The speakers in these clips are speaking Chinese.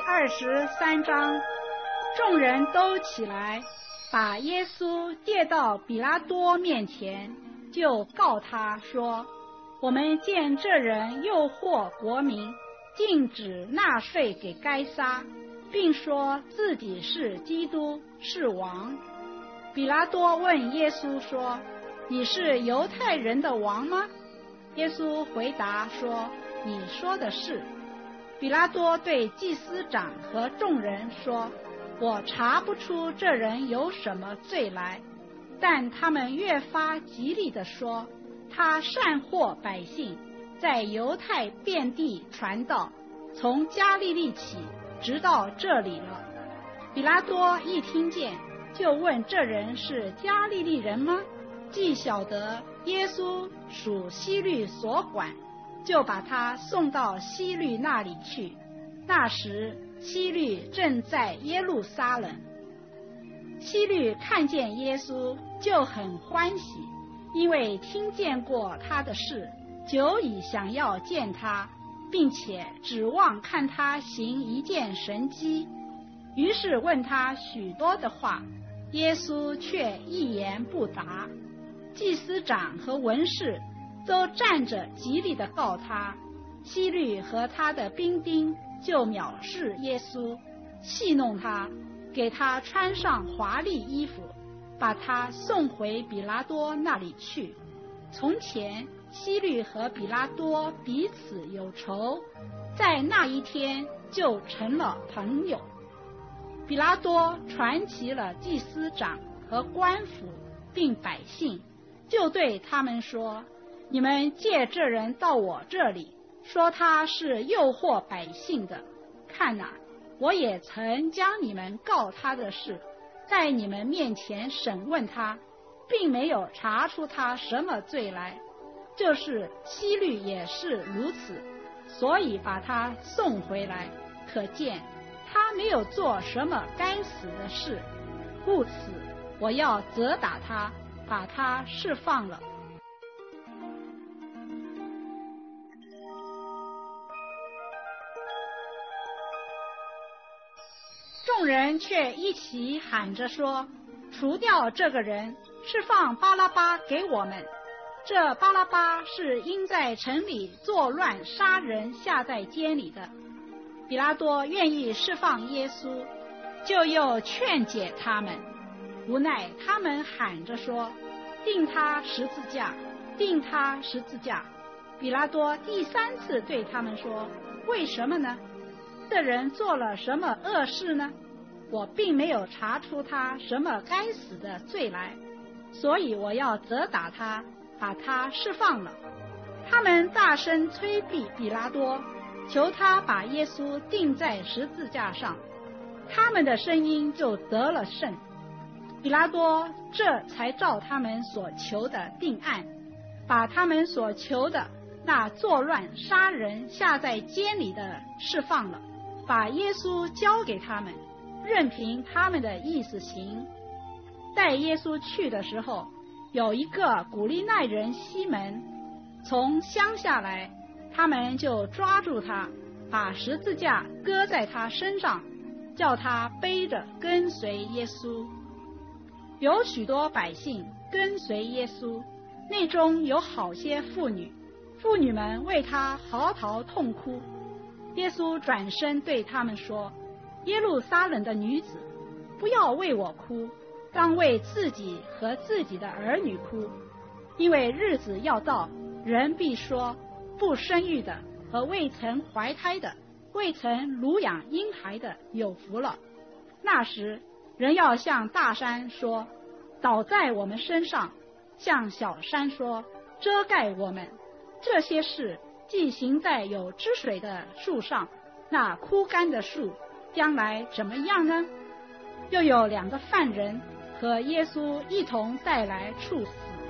23章，众人都起来，把耶稣带到比拉多面前，就告他说：我们见这人诱惑国民，禁止纳税给该撒，并说自己是基督，是王。比拉多问耶稣说：你是犹太人的王吗？耶稣回答说：你说的是。比拉多对祭司长和众人说：我查不出这人有什么罪来。但他们越发极力地说，他煽惑百姓，在犹太遍地传道，从加利利起直到这里了。比拉多一听见，就问这人是加利利人吗？既晓得耶稣属希律所管，就把他送到希律那里去。那时希律正在耶路撒冷。希律看见耶稣就很欢喜，因为听见过他的事，久已想要见他，并且指望看他行一件神迹。于是问他许多的话，耶稣却一言不答。祭司长和文士都站着极力地告他。希律和他的兵丁就藐视耶稣，戏弄他，给他穿上华丽衣服，把他送回比拉多那里去。从前希律和比拉多彼此有仇，在那一天就成了朋友。比拉多传齐了祭司长和官府并百姓，就对他们说：你们借这人到我这里，说他是诱惑百姓的。看哪，我也曾将你们告他的事在你们面前审问他，并没有查出他什么罪来。就是希律也是如此，所以把他送回来。可见他没有做什么该死的事，故此我要责打他，把他释放了。众人却一起喊着说：除掉这个人，释放巴拉巴给我们。这巴拉巴是因在城里作乱杀人下在监里的。比拉多愿意释放耶稣，就又劝解他们，无奈他们喊着说：钉他十字架，钉他十字架。比拉多第3次对他们说：为什么呢？这人做了什么恶事呢？我并没有查出他什么该死的罪来，所以我要责打他，把他释放了。他们大声催逼比拉多，求他把耶稣钉在十字架上。他们的声音就得了胜。比拉多这才照他们所求的定案，把他们所求的那作乱杀人下在监里的释放了，把耶稣交给他们，任凭他们的意思行。带耶稣去的时候，有一个古利奈人西门从乡下来，他们就抓住他，把十字架搁在他身上，叫他背着跟随耶稣。有许多百姓跟随耶稣，内中有好些妇女，妇女们为他嚎啕痛哭。耶稣转身对他们说：耶路撒冷的女子，不要为我哭，当为自己和自己的儿女哭。因为日子要到，人必说，不生育的和未曾怀胎的，未曾乳养婴孩的有福了。那时人要向大山说，倒在我们身上，向小山说，遮盖我们。这些事既行在有汁水的树上，那枯干的树将来怎么样呢？又有2个犯人和耶稣一同带来处死。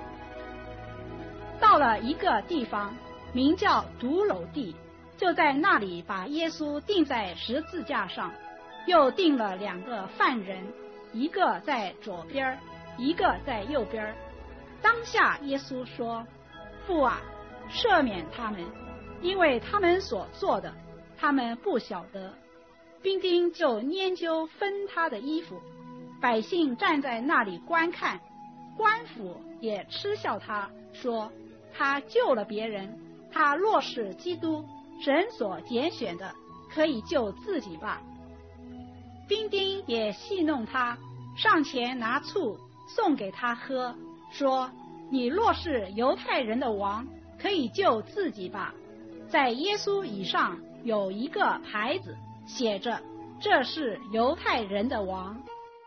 到了一个地方，名叫独楼地，就在那里把耶稣钉在十字架上，又钉了2个犯人，一个在左边，一个在右边。当下耶稣说：父啊，赦免他们，因为他们所做的，他们不晓得。 兵丁就研究分他的衣服，百姓站在那里观看，官府也嗤笑他，说他救了别人，他若是基督，神所拣选的，可以救自己吧。兵丁也戏弄他，上前拿醋送给他喝，说你若是犹太人的王，可以救自己吧。在耶稣以上有一个牌子，写着这是犹太人的王。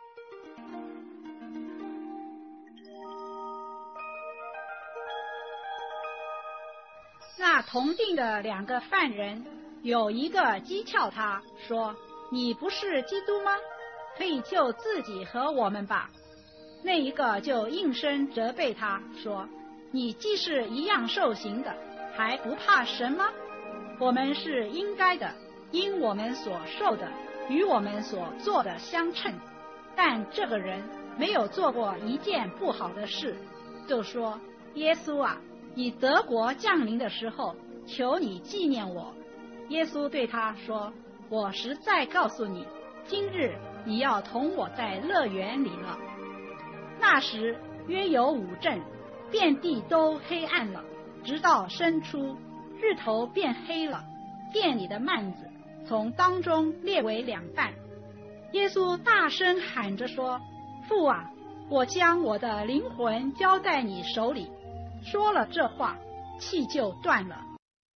那同定的2个犯人，有一个讥诮他说，你不是基督吗？可以救自己和我们吧。那一个就应声责备他说，你既是一样受刑的，还不怕神吗？我们是应该的，因我们所受的与我们所做的相称，但这个人没有做过一件不好的事，就说，耶稣啊，你得国降临的时候，求你纪念我。耶稣对他说，我实在告诉你，今日你要同我在乐园里了。那时约有5阵，遍地都黑暗了，直到申初，日头变黑了，殿里的幔子从当中裂为2半。耶稣大声喊着说，父啊，我将我的灵魂交在你手里。说了这话，气就断了。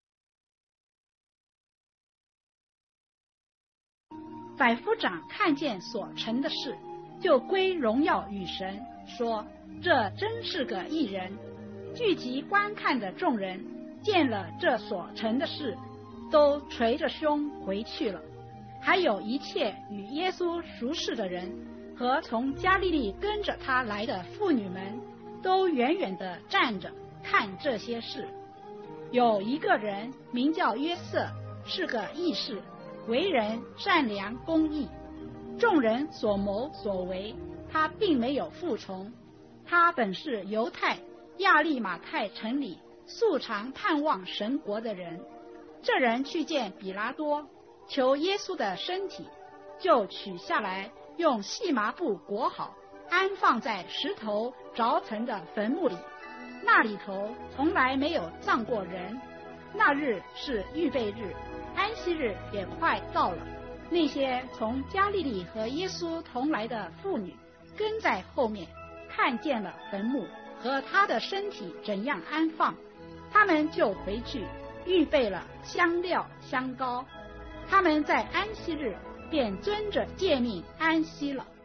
百夫长看见所成的事，就归荣耀与神，说这真是个义人。聚集观看的众人见了这所成的事，都捶着胸回去了。还有一切与耶稣熟识的人和从加利利跟着他来的妇女们，都远远地站着看这些事。有一个人名叫约瑟，是个义士，为人善良公义，众人所谋所为，他并没有服从。他本是犹太亚利马太城里素常盼望神国的人。这人去见比拉多，求耶稣的身体，就取下来，用细麻布裹好，安放在石头凿成的坟墓里。那里头从来没有葬过人。那日是预备日，安息日也快到了。那些从加利利和耶稣同来的妇女跟在后面，看见了坟墓和他的身体怎样安放，他们就回去预备了香料香膏。他们在安息日便遵着诫命安息了。